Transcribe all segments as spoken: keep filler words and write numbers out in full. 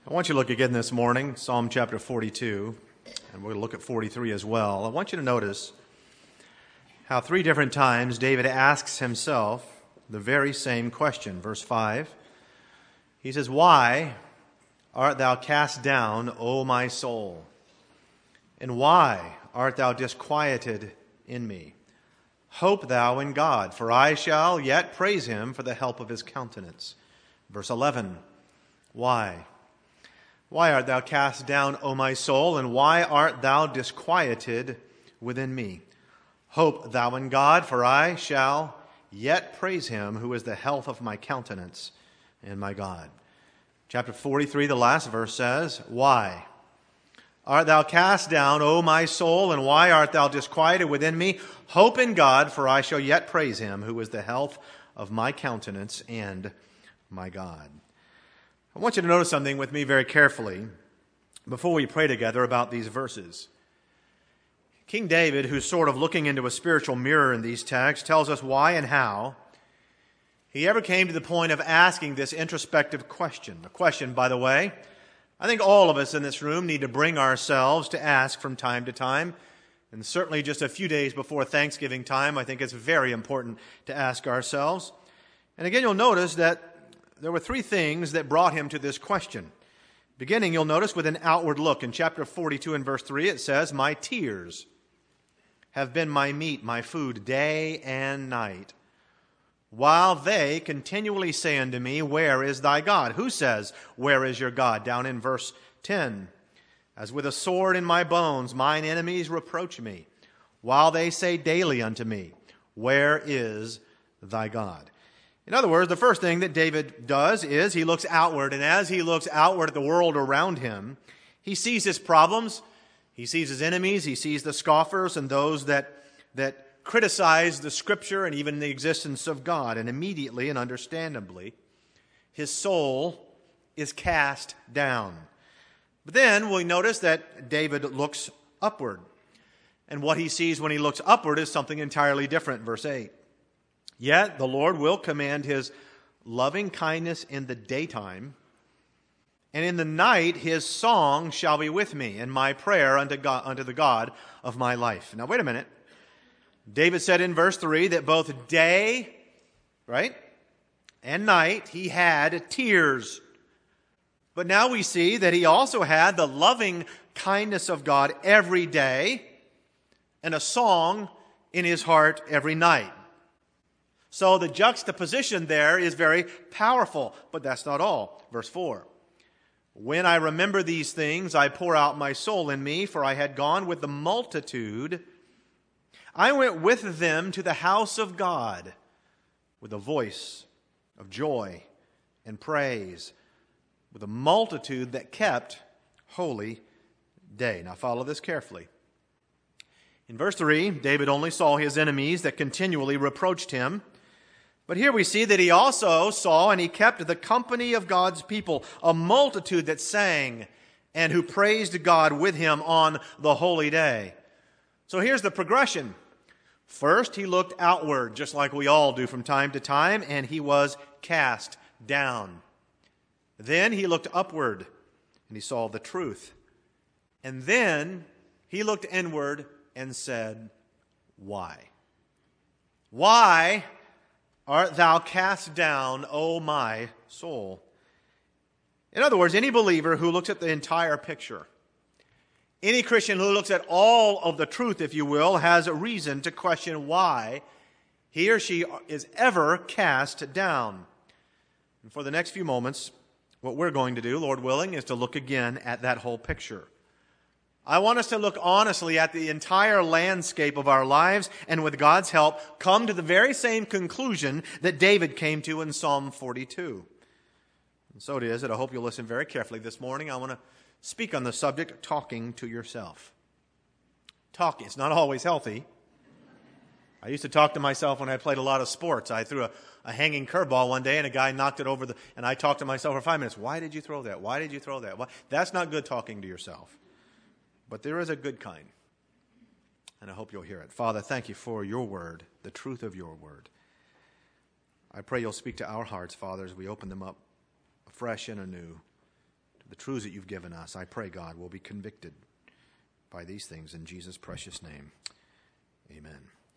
I want you to look again this morning, Psalm chapter forty-two, and we're going to look at forty-three as well. I want you to notice how three different times David asks himself the very same question. Verse five, he says, "Why art thou cast down, O my soul? And why art thou disquieted in me? Hope thou in God, for I shall yet praise him for the help of his countenance." Verse eleven, "Why? Why art thou cast down, O my soul, and why art thou disquieted within me? Hope thou in God, for I shall yet praise him who is the health of my countenance and my God." Chapter forty-three, the last verse says, "Why art thou cast down, O my soul, and why art thou disquieted within me? Hope in God, for I shall yet praise him who is the health of my countenance and my God." I want you to notice something with me very carefully before we pray together about these verses. King David, who's sort of looking into a spiritual mirror in these texts, tells us why and how he ever came to the point of asking this introspective question. A question, by the way, I think all of us in this room need to bring ourselves to ask from time to time. And certainly just a few days before Thanksgiving time, I think it's very important to ask ourselves. And again, you'll notice that there were three things that brought him to this question. Beginning, you'll notice, with an outward look. In chapter forty-two and verse three, it says, "My tears have been my meat, my food, day and night, while they continually say unto me, Where is thy God?" Who says, "Where is your God?" Down in verse ten, "As with a sword in my bones, mine enemies reproach me, while they say daily unto me, Where is thy God?" In other words, the first thing that David does is he looks outward, and as he looks outward at the world around him, he sees his problems, he sees his enemies, he sees the scoffers and those that, that criticize the Scripture and even the existence of God, and immediately and understandably, his soul is cast down. But then we notice that David looks upward, and what he sees when he looks upward is something entirely different. Verse eight. "Yet the Lord will command his loving kindness in the daytime, and in the night his song shall be with me, and my prayer unto God, unto the God of my life." Now wait a minute. David said in verse three that both day, right, and night he had tears. But now we see that he also had the loving kindness of God every day and a song in his heart every night. So the juxtaposition there is very powerful, but that's not all. Verse four, "When I remember these things, I pour out my soul in me, for I had gone with the multitude. I went with them to the house of God with a voice of joy and praise, with a multitude that kept holy day." Now follow this carefully. In verse three, David only saw his enemies that continually reproached him. But here we see that he also saw and he kept the company of God's people, a multitude that sang and who praised God with him on the holy day. So here's the progression. First, he looked outward, just like we all do from time to time, and he was cast down. Then he looked upward, and he saw the truth. And then he looked inward and said, "Why? Why art thou cast down, O my soul?" In other words, any believer who looks at the entire picture, any Christian who looks at all of the truth, if you will, has a reason to question why he or she is ever cast down. And for the next few moments, what we're going to do, Lord willing, is to look again at that whole picture. I want us to look honestly at the entire landscape of our lives, and with God's help, come to the very same conclusion that David came to in Psalm forty-two. And so it is that I hope you'll listen very carefully this morning. I want to speak on the subject of talking to yourself. Talking, it's not always healthy. I used to talk to myself when I played a lot of sports. I threw a, a hanging curveball one day, and a guy knocked it over, the, and I talked to myself for five minutes. Why did you throw that? Why did you throw that? Why? That's not good talking to yourself. But there is a good kind, and I hope you'll hear it. Father, thank you for your word, the truth of your word. I pray you'll speak to our hearts, Father, as we open them up afresh and anew to the truths that you've given us. I pray, God, we'll be convicted by these things in Jesus' precious name. Amen.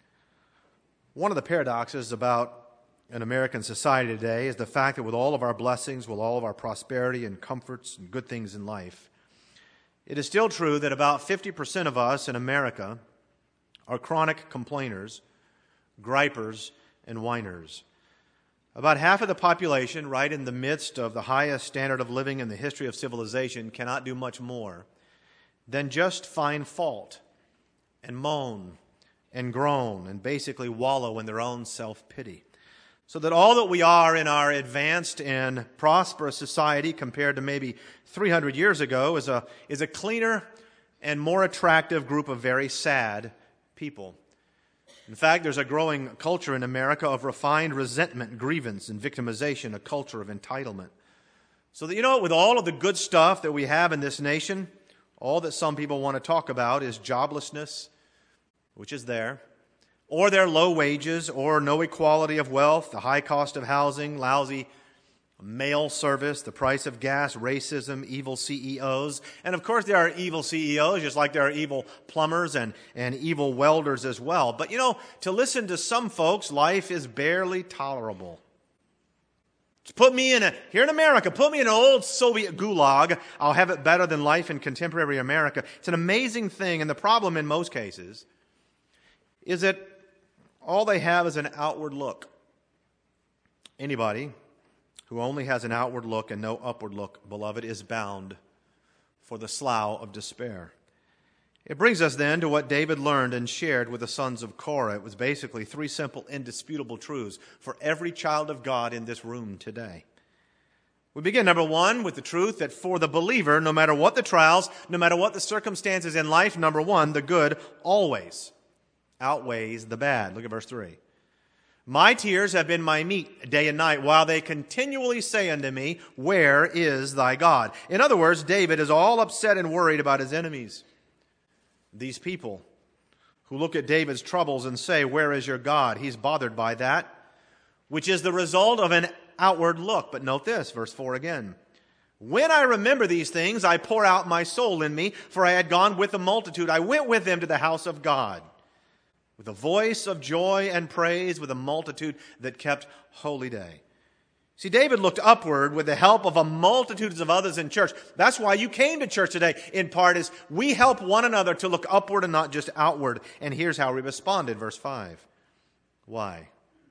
One of the paradoxes about an American society today is the fact that with all of our blessings, with all of our prosperity and comforts and good things in life, it is still true that about fifty percent of us in America are chronic complainers, gripers, and whiners. About half of the population, right in the midst of the highest standard of living in the history of civilization, cannot do much more than just find fault and moan and groan and basically wallow in their own self-pity. So that all that we are in our advanced and prosperous society compared to maybe three hundred years ago is a, is a cleaner and more attractive group of very sad people. In fact, there's a growing culture in America of refined resentment, grievance, and victimization, a culture of entitlement. So that, you know, with all of the good stuff that we have in this nation, all that some people want to talk about is joblessness, which is there, or their low wages, or no equality of wealth, the high cost of housing, lousy mail service, the price of gas, racism, evil C E Os. And of course there are evil C E Os, just like there are evil plumbers and, and evil welders as well. But you know, to listen to some folks, life is barely tolerable. Just put me in a, here in America, put me in an old Soviet gulag, I'll have it better than life in contemporary America. It's an amazing thing, and the problem in most cases is that all they have is an outward look. Anybody who only has an outward look and no upward look, beloved, is bound for the slough of despair. It brings us then to what David learned and shared with the sons of Korah. It was basically three simple, indisputable truths for every child of God in this room today. We begin, number one, with the truth that for the believer, no matter what the trials, no matter what the circumstances in life, number one, the good always outweighs the bad. Look at verse three. My tears have been my meat day and night, while they continually say unto me, where is thy God? In other words, David is all upset and worried about his enemies. These people who look at David's troubles and say, where is your God? He's bothered by that, which is the result of an outward look. But note this, verse four again. When I remember these things, I pour out my soul in me, for I had gone with the multitude. I went with them to the house of God, with a voice of joy and praise, with a multitude that kept holy day. See, David looked upward with the help of a multitude of others in church. That's why you came to church today, in part, is we help one another to look upward and not just outward. And here's how we responded, verse five. Why?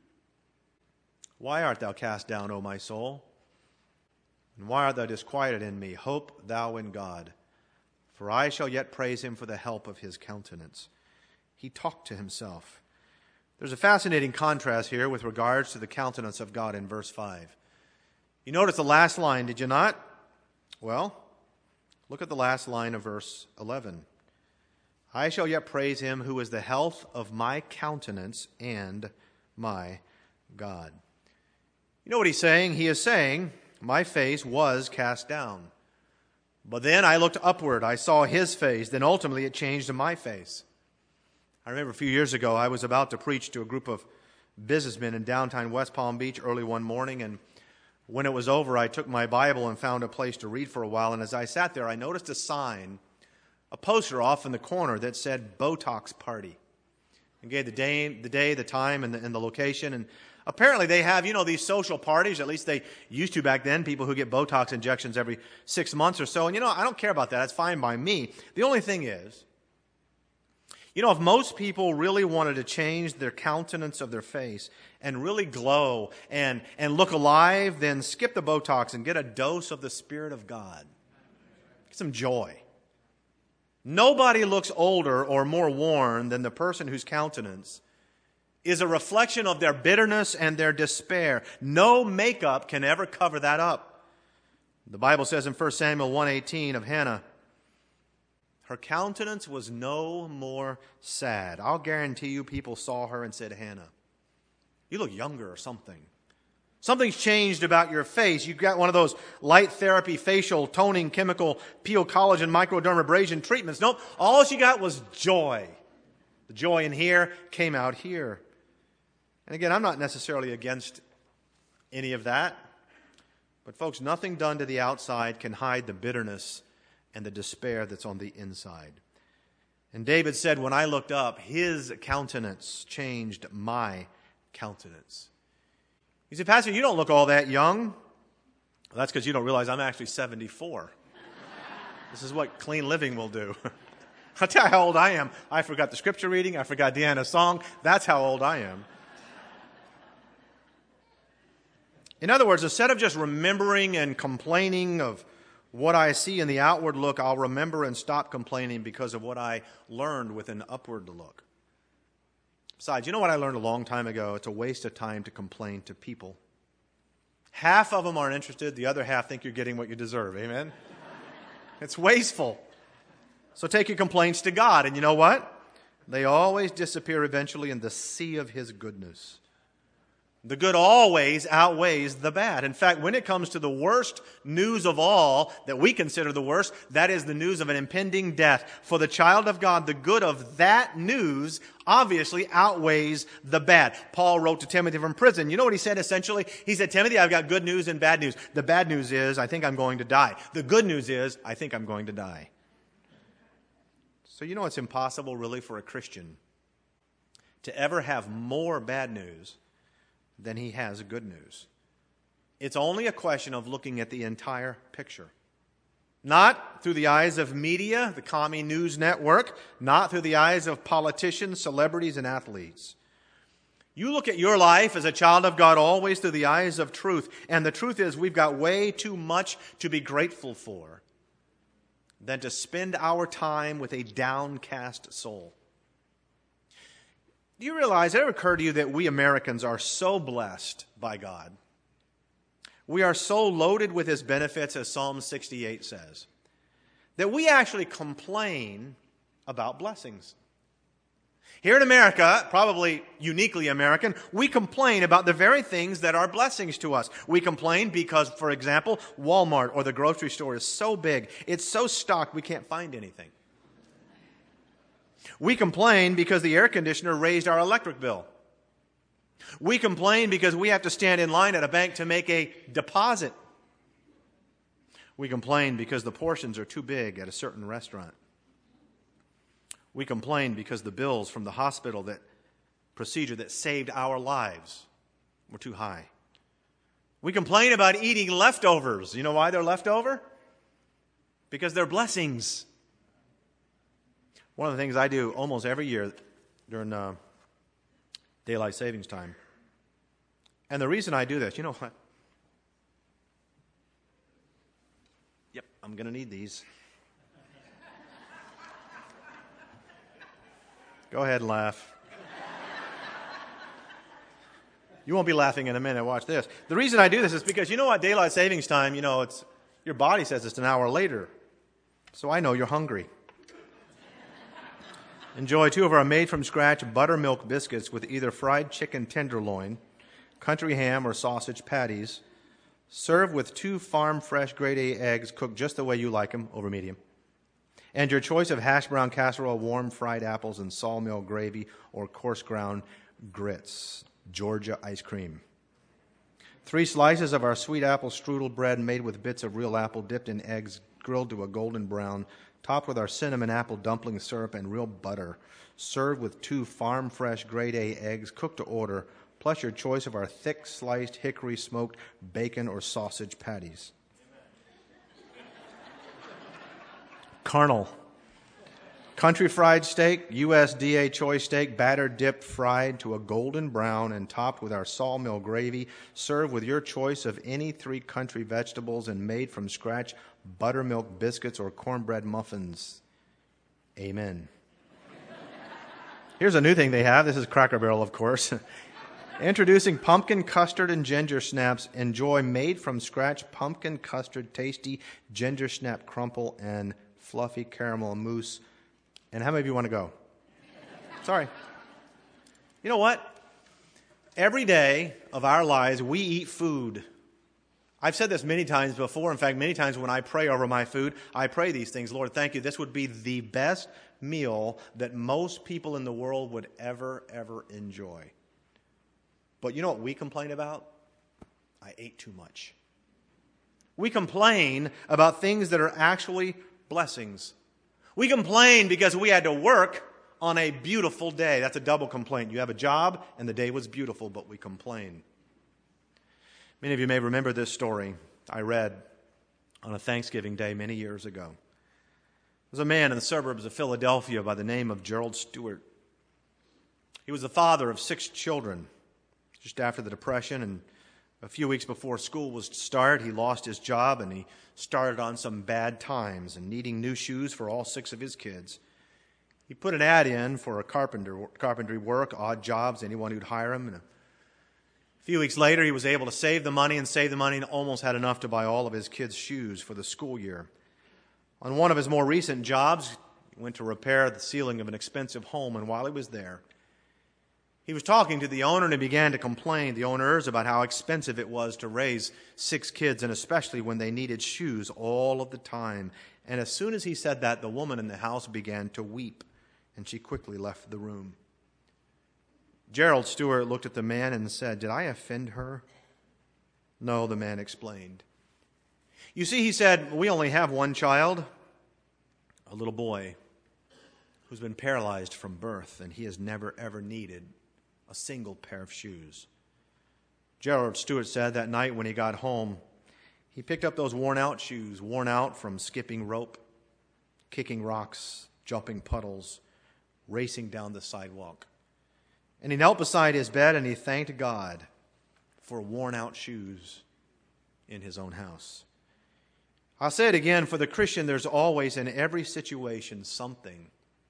Why art thou cast down, O my soul? And why art thou disquieted in me? Hope thou in God, for I shall yet praise him for the help of his countenance. He talked to himself. There's a fascinating contrast here with regards to the countenance of God in verse five. You notice the last line, did you not? Well, look at the last line of verse eleven. I shall yet praise him who is the health of my countenance and my God. You know what he's saying? He is saying, my face was cast down. But then I looked upward. I saw his face. Then ultimately it changed to my face. I remember a few years ago, I was about to preach to a group of businessmen in downtown West Palm Beach early one morning, and when it was over, I took my Bible and found a place to read for a while, and as I sat there, I noticed a sign, a poster off in the corner that said Botox Party. And gave the day, the day, the time, and the, and the location, and apparently they have, you know, these social parties, at least they used to back then, people who get Botox injections every six months or so, and you know, I don't care about that, that's fine by me. The only thing is, you know, if most people really wanted to change their countenance of their face and really glow and, and look alive, then skip the Botox and get a dose of the Spirit of God. Get some joy. Nobody looks older or more worn than the person whose countenance is a reflection of their bitterness and their despair. No makeup can ever cover that up. The Bible says in First Samuel one eighteen of Hannah, her countenance was no more sad. I'll guarantee you people saw her and said, Hannah, you look younger or something. Something's changed about your face. You've got one of those light therapy, facial, toning, chemical, peel collagen, microdermabrasion treatments. Nope, all she got was joy. The joy in here came out here. And again, I'm not necessarily against any of that. But folks, nothing done to the outside can hide the bitterness and the despair that's on the inside. And David said, when I looked up, his countenance changed my countenance. He said, Pastor, you don't look all that young. Well, that's because you don't realize I'm actually seventy-four. This is what clean living will do. I'll tell you how old I am. I forgot the scripture reading. I forgot Deanna's song. That's how old I am. In other words, instead of just remembering and complaining of what I see in the outward look, I'll remember and stop complaining because of what I learned with an upward look. Besides, you know what I learned a long time ago? It's a waste of time to complain to people. Half of them aren't interested. The other half think you're getting what you deserve. Amen? It's wasteful. So take your complaints to God. And you know what? They always disappear eventually in the sea of His goodness. The good always outweighs the bad. In fact, when it comes to the worst news of all that we consider the worst, that is the news of an impending death. For the child of God, the good of that news obviously outweighs the bad. Paul wrote to Timothy from prison. You know what he said essentially? He said, Timothy, I've got good news and bad news. The bad news is I think I'm going to die. The good news is I think I'm going to die. So you know it's impossible really for a Christian to ever have more bad news than he has good news. It's only a question of looking at the entire picture. Not through the eyes of media, the commie news network, not through the eyes of politicians, celebrities, and athletes. You look at your life as a child of God always through the eyes of truth. And the truth is we've got way too much to be grateful for than to spend our time with a downcast soul. Do you realize, it ever occurred to you that we Americans are so blessed by God? We are so loaded with His benefits, as Psalm sixty-eight says, that we actually complain about blessings. Here in America, probably uniquely American, we complain about the very things that are blessings to us. We complain because, for example, Walmart or the grocery store is so big, it's so stocked we can't find anything. We complain because the air conditioner raised our electric bill. We complain because we have to stand in line at a bank to make a deposit. We complain because the portions are too big at a certain restaurant. We complain because the bills from the hospital that procedure that saved our lives were too high. We complain about eating leftovers. You know why they're leftover? Because they're blessings. One of the things I do almost every year during uh, daylight savings time, and the reason I do this, you know what? Yep, I'm going to need these. Go ahead and laugh. You won't be laughing in a minute. Watch this. The reason I do this is because you know what? Daylight savings time, you know, it's your body says it's an hour later. So I know you're hungry. Enjoy two of our made-from-scratch buttermilk biscuits with either fried chicken tenderloin, country ham, or sausage patties. Serve with two farm-fresh grade A eggs cooked just the way you like them, over medium. And your choice of hash brown casserole, warm fried apples, and sawmill gravy, or coarse ground grits, Georgia ice cream. Three slices of our sweet apple strudel bread made with bits of real apple dipped in eggs, grilled to a golden brown, topped with our cinnamon apple dumpling syrup and real butter. Served with two farm-fresh grade A eggs cooked to order, plus your choice of our thick sliced hickory smoked bacon or sausage patties. Carnal. Country fried steak, U S D A choice steak, batter dipped, fried to a golden brown and topped with our sawmill gravy, served with your choice of any three country vegetables and made from scratch buttermilk biscuits or cornbread muffins. Amen. Here's a new thing they have. This is Cracker Barrel, of course. Introducing pumpkin custard and ginger snaps. Enjoy made from scratch pumpkin custard, tasty ginger snap crumble, and fluffy caramel mousse. And how many of you want to go? Sorry. You know what? Every day of our lives, we eat food. I've said this many times before. In fact, many times when I pray over my food, I pray these things. Lord, thank you. This would be the best meal that most people in the world would ever, ever enjoy. But you know what we complain about? I ate too much. We complain about things that are actually blessings. We complain because we had to work on a beautiful day. That's a double complaint. You have a job and the day was beautiful, but we complain. Many of you may remember this story I read on a Thanksgiving day many years ago. There was a man in the suburbs of Philadelphia by the name of Gerald Stewart. He was the father of six children. Just after the Depression and a few weeks before school was to start, he lost his job and he started on some bad times and needing new shoes for all six of his kids. He put an ad in for a carpenter, carpentry work, odd jobs, anyone who'd hire him. And a few weeks later, he was able to save the money and save the money and almost had enough to buy all of his kids' shoes for the school year. On one of his more recent jobs, he went to repair the ceiling of an expensive home, and while he was there, he was talking to the owner and he began to complain, the owners, about how expensive it was to raise six kids, and especially when they needed shoes all of the time. And as soon as he said that, the woman in the house began to weep, and she quickly left the room. Gerald Stewart looked at the man and said, "Did I offend her?" "No," the man explained. "You see," he said, "we only have one child, a little boy who's been paralyzed from birth, and he has never, ever needed a single pair of shoes." Gerald Stewart said that night when he got home, he picked up those worn-out shoes, worn out from skipping rope, kicking rocks, jumping puddles, racing down the sidewalk. And he knelt beside his bed and he thanked God for worn-out shoes in his own house. I'll say it again, for the Christian, there's always in every situation something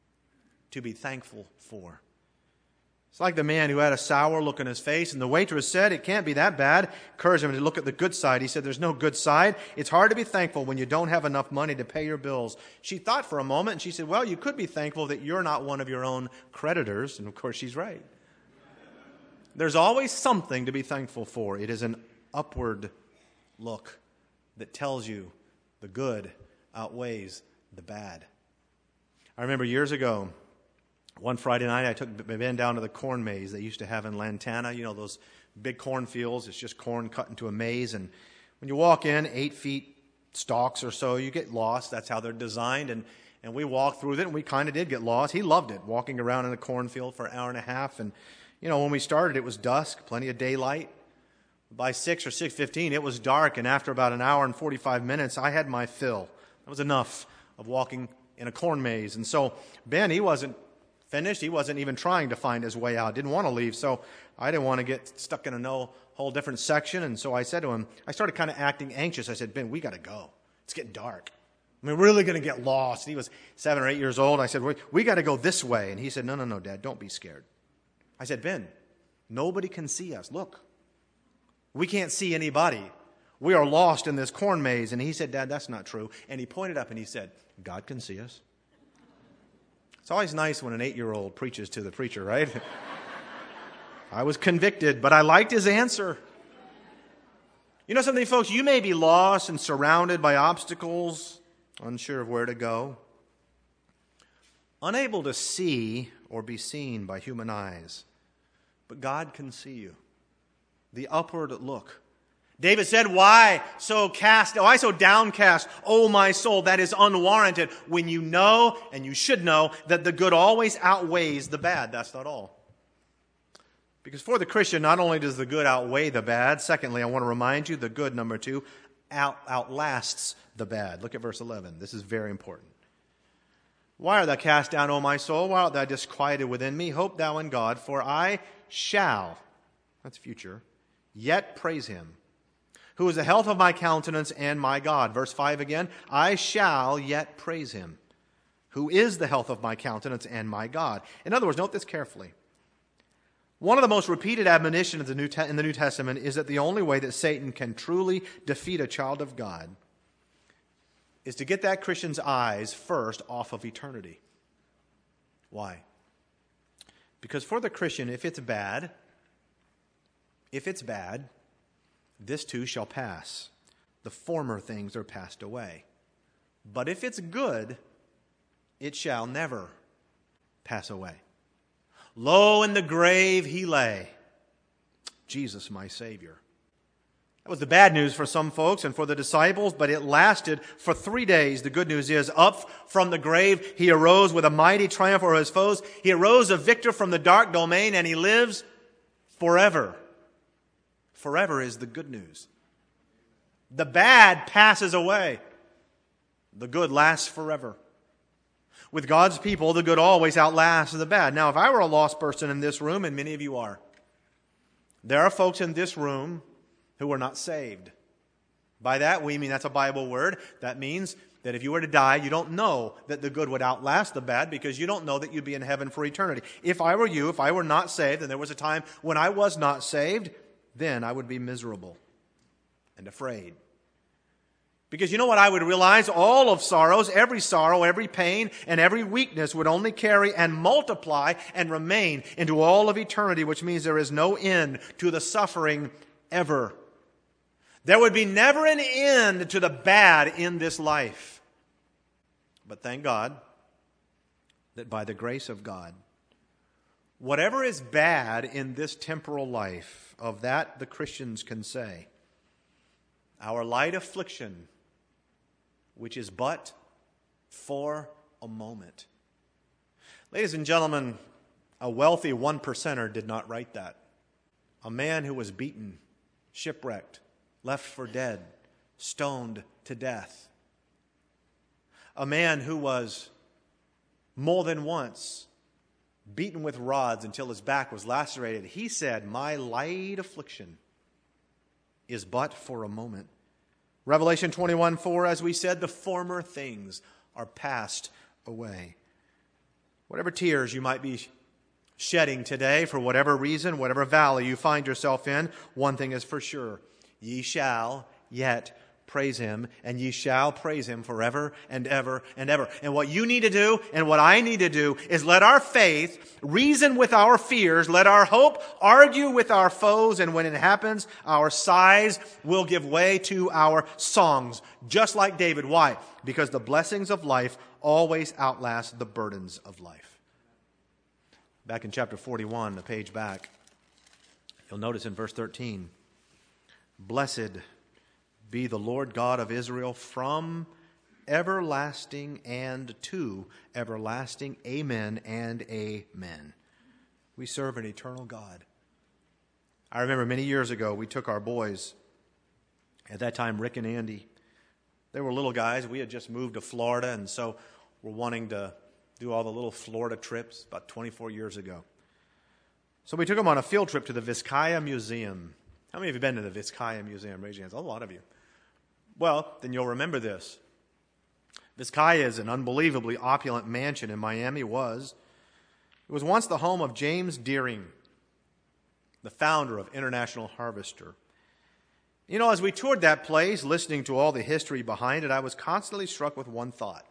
to be thankful for. It's like the man who had a sour look on his face, and the waitress said, "It can't be that bad." Encouraged him to look at the good side. He said, "There's no good side. It's hard to be thankful when you don't have enough money to pay your bills." She thought for a moment, and she said, "Well, you could be thankful that you're not one of your own creditors." And of course, she's right. There's always something to be thankful for. It is an upward look that tells you the good outweighs the bad. I remember years ago, one Friday night, I took Ben down to the corn maze they used to have in Lantana. You know, those big cornfields. It's just corn cut into a maze. And when you walk in, eight feet stalks or so, you get lost. That's how they're designed. And, and we walked through it, and we kind of did get lost. He loved it, walking around in a cornfield for an hour and a half. And, you know, when we started, it was dusk, plenty of daylight. By six or six fifteen, it was dark. And after about an hour and forty-five minutes, I had my fill. That was enough of walking in a corn maze. And so Ben, he wasn't finished. He wasn't even trying to find his way out. Didn't want to leave. So I didn't want to get stuck in a no, whole different section. And so I said to him, I started kind of acting anxious. I said, "Ben, we got to go. It's getting dark. I mean, we're really going to get lost." And he was seven or eight years old. I said, we, we got to go this way. And he said, no, no, no, Dad, don't be scared. I said, "Ben, nobody can see us. Look, we can't see anybody. We are lost in this corn maze." And he said, "Dad, that's not true." And he pointed up and he said, "God can see us." It's always nice when an eight-year-old preaches to the preacher, right? I was convicted, but I liked his answer. You know something, folks? You may be lost and surrounded by obstacles, unsure of where to go, unable to see or be seen by human eyes. But God can see you. The upward look. David said, "Why so cast, why so downcast, O my soul?" That is unwarranted when you know, and you should know, that the good always outweighs the bad. That's not all. Because for the Christian, not only does the good outweigh the bad, secondly, I want to remind you, the good, number two, out, outlasts the bad. Look at verse eleven. This is very important. "Why art thou cast down, O my soul? Why art thou disquieted within me? Hope thou in God, for I shall," that's future, "yet praise him, who is the health of my countenance and my God." Verse five again, "I shall yet praise him, who is the health of my countenance and my God." In other words, note this carefully. One of the most repeated admonitions in the New, Te- in the New Testament is that the only way that Satan can truly defeat a child of God is to get that Christian's eyes first off of eternity. Why? Because for the Christian, if it's bad, if it's bad, this too shall pass. The former things are passed away. But if it's good, it shall never pass away. "Lo, in the grave he lay, Jesus my Savior. That was the bad news for some folks and for the disciples, but it lasted for three days. The good news is, up from the grave, he arose with a mighty triumph over his foes. He arose a victor from the dark domain, and he lives forever. Forever is the good news. The bad passes away. The good lasts forever. With God's people, the good always outlasts the bad. Now, if I were a lost person in this room, and many of you are, there are folks in this room who are not saved. By that, we mean that's a Bible word. That means that if you were to die, you don't know that the good would outlast the bad because you don't know that you'd be in heaven for eternity. If I were you, if I were not saved, and there was a time when I was not saved, then I would be miserable and afraid. Because you know what I would realize? All of sorrows, every sorrow, every pain, and every weakness would only carry and multiply and remain into all of eternity, which means there is no end to the suffering ever. There would be never an end to the bad in this life. But thank God that by the grace of God, whatever is bad in this temporal life, of that the Christians can say, our light affliction, which is but for a moment. Ladies and gentlemen, a wealthy one percenter did not write that. A man who was beaten, shipwrecked, left for dead, stoned to death. A man who was more than once beaten with rods until his back was lacerated. He said, my light affliction is but for a moment. Revelation twenty-one four, as we said, the former things are passed away. Whatever tears you might be shedding today, for whatever reason, whatever valley you find yourself in, one thing is for sure. Ye shall yet praise him, and ye shall praise him forever and ever and ever. And what you need to do, and what I need to do, is let our faith reason with our fears, let our hope argue with our foes, and when it happens, our sighs will give way to our songs. Just like David. Why? Because the blessings of life always outlast the burdens of life. Back in chapter forty-one, a page back, you'll notice in verse thirteen, blessed be the Lord God of Israel from everlasting and to everlasting. Amen and amen. We serve an eternal God. I remember many years ago, we took our boys, at that time Rick and Andy. They were little guys. We had just moved to Florida, and so we're wanting to do all the little Florida trips about twenty-four years ago. So we took them on a field trip to the Vizcaya Museum. How many of you have been to the Vizcaya Museum? Raise your hands. A lot of you. Well, then you'll remember this. Vizcaya is an unbelievably opulent mansion in Miami. Was. It was once the home of James Deering, the founder of International Harvester. You know, as we toured that place, listening to all the history behind it, I was constantly struck with one thought.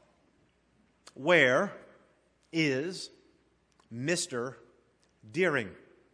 Where is Mister Deering?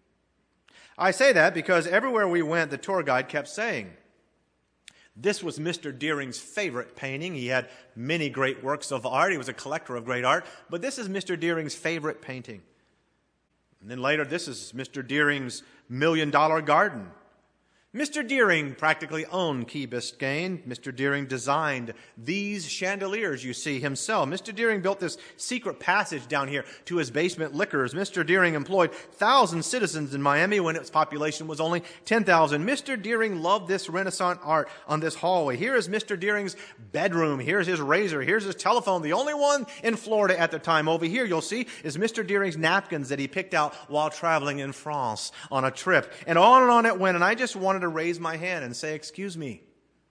I say that because everywhere we went, the tour guide kept saying, this was Mister Deering's favorite painting. He had many great works of art. He was a collector of great art. But this is Mister Deering's favorite painting. And then later, this is Mister Deering's million-dollar garden. Mister Deering practically owned Key Biscayne. Mister Deering designed these chandeliers you see himself. Mister Deering built this secret passage down here to his basement liquors. Mister Deering employed thousand citizens in Miami when its population was only ten thousand. Mister Deering loved this Renaissance art on this hallway. Here is Mister Deering's bedroom. Here's his razor. Here's his telephone, the only one in Florida at the time. Over here, you'll see, is Mister Deering's napkins that he picked out while traveling in France on a trip. And on and on it went, and I just wanted to raise my hand and say, excuse me,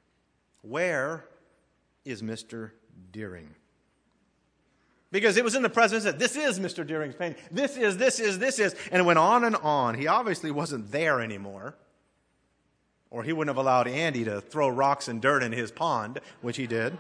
where is Mister Deering? Because it was in the presence that this is Mister Deering's painting. This is, this is, this is. And it went on and on. He obviously wasn't there anymore. Or he wouldn't have allowed Andy to throw rocks and dirt in his pond, which he did.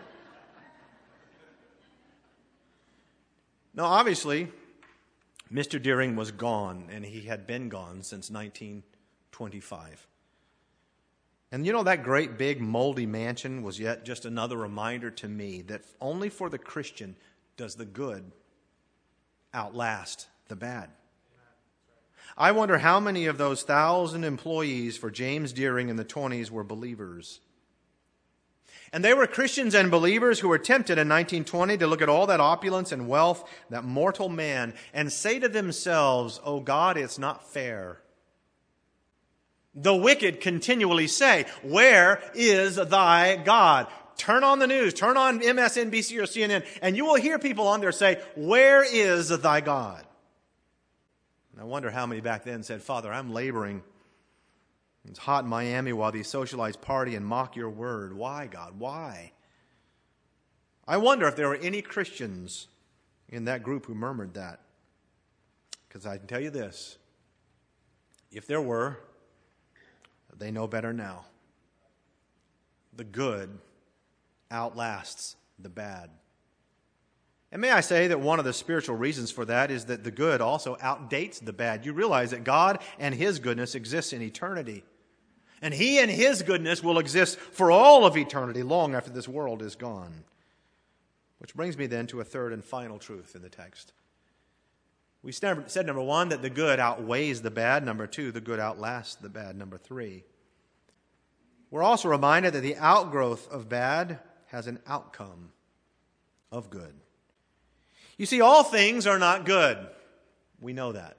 No, obviously, Mister Deering was gone, and he had been gone since nineteen twenty-five. And you know, that great big moldy mansion was yet just another reminder to me that only for the Christian does the good outlast the bad. I wonder how many of those thousand employees for James Deering in the twenties were believers. And they were Christians and believers who were tempted in nineteen twenty to look at all that opulence and wealth, that mortal man, and say to themselves, "Oh God, it's not fair." The wicked continually say, "Where is thy God?" Turn on the news, turn on M S N B C or C N N, and you will hear people on there say, "Where is thy God?" And I wonder how many back then said, "Father, I'm laboring. It's hot in Miami while these socialites party and mock your word. Why, God? Why?" I wonder if there were any Christians in that group who murmured that. Because I can tell you this, if there were, they know better now. The good outlasts the bad. And may I say that one of the spiritual reasons for that is that the good also outdates the bad. You realize that God and His goodness exists in eternity. And He and His goodness will exist for all of eternity, long after this world is gone. Which brings me then to a third and final truth in the text. We said, number one, that the good outweighs the bad. Number two, the good outlasts the bad. Number three, we're also reminded that the outgrowth of bad has an outcome of good. You see, all things are not good. We know that.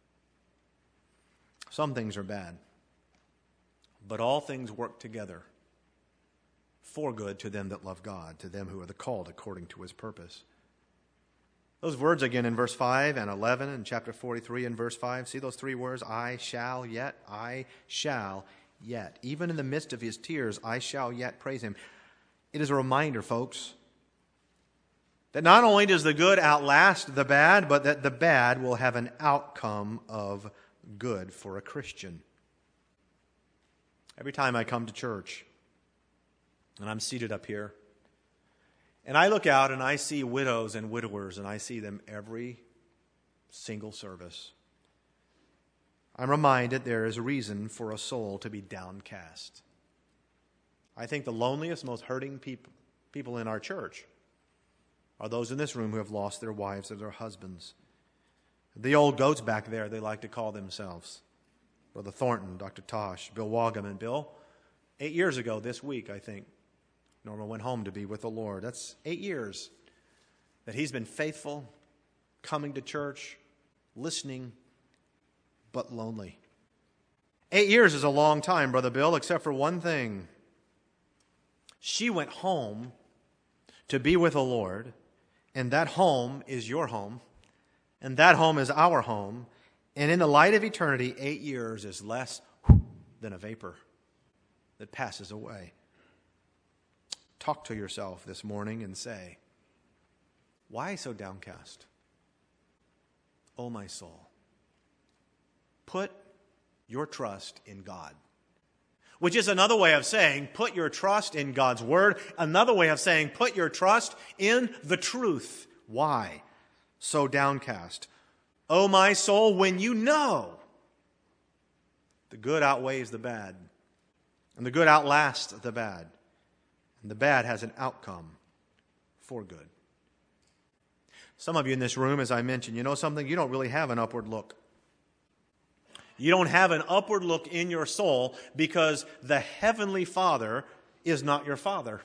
Some things are bad. But all things work together for good to them that love God, to them who are the called according to His purpose. Those words again in verse five and eleven and chapter forty-three and verse five. See those three words? I shall yet, I shall yet. Even in the midst of his tears, I shall yet praise Him. It is a reminder, folks, that not only does the good outlast the bad, but that the bad will have an outcome of good for a Christian. Every time I come to church, and I'm seated up here, and I look out and I see widows and widowers, and I see them every single service, I'm reminded there is a reason for a soul to be downcast. I think the loneliest, most hurting people, people in our church are those in this room who have lost their wives or their husbands. The old goats back there, they like to call themselves. Brother Thornton, Doctor Tosh, Bill Wogum, and Bill. Eight years ago this week, I think, Norma went home to be with the Lord. That's eight years that he's been faithful, coming to church, listening, but lonely. Eight years is a long time, Brother Bill, except for one thing. She went home to be with the Lord, and that home is your home, and that home is our home. And in the light of eternity, eight years is less than a vapor that passes away. Talk to yourself this morning and say, why so downcast? O my soul, put your trust in God. Which is another way of saying, put your trust in God's word. Another way of saying, put your trust in the truth. Why so downcast? O my soul, when you know the good outweighs the bad, and the good outlasts the bad, and the bad has an outcome for good. Some of you in this room, as I mentioned, you know something? You don't really have an upward look. You don't have an upward look in your soul because the Heavenly Father is not your Father.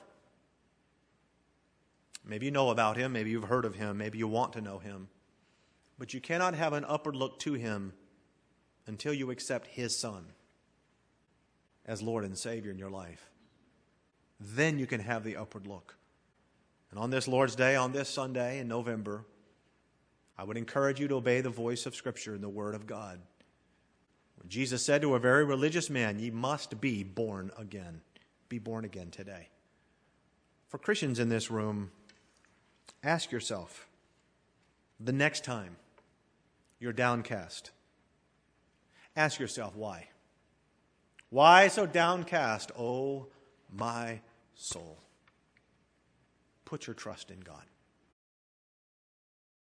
Maybe you know about Him, maybe you've heard of Him, maybe you want to know Him. But you cannot have an upward look to Him until you accept His Son as Lord and Savior in your life. Then you can have the upward look. And on this Lord's Day, on this Sunday in November, I would encourage you to obey the voice of Scripture and the Word of God. When Jesus said to a very religious man, ye must be born again. Be born again today. For Christians in this room, ask yourself, the next time you're downcast, ask yourself why. Why so downcast, O my soul? Put your trust in God.